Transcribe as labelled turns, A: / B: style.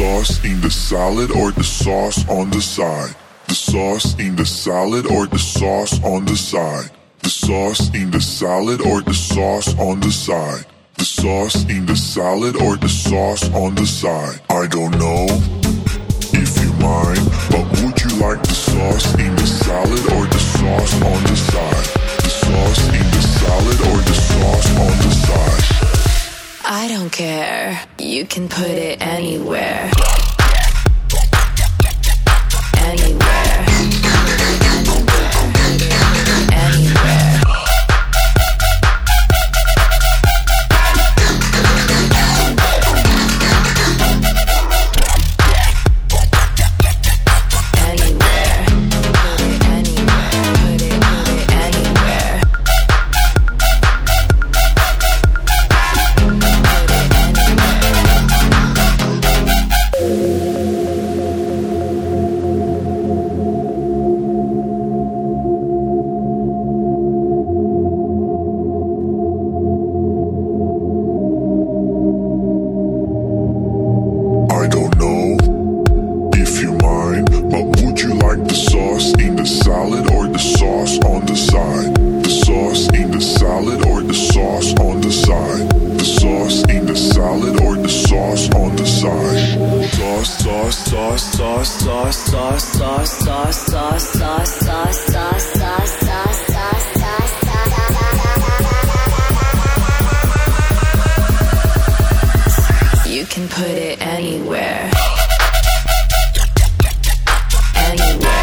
A: sauce in the salad or the sauce on the side? The sauce in the salad or the sauce on the side? The sauce in the salad or the sauce on the side? The sauce in the salad or the sauce on the side? I don't know if you mind, but would you like the sauce in the salad or the sauce on the side? The sauce in the salad or the sauce on the side?
B: I don't care. You can put it anywhere. Anywhere. Anywhere. You can put it anywhere. Anywhere.